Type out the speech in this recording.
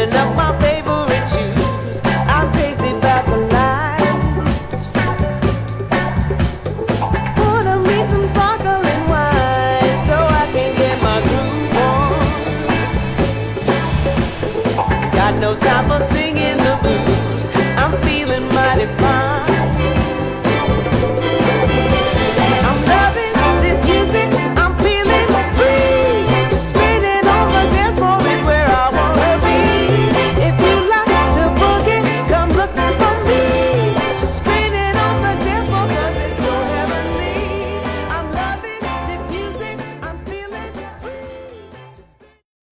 putting up my favorite shoes. I'm crazy about the lights. Order me some sparkling wine so I can get my groove on. Got no time for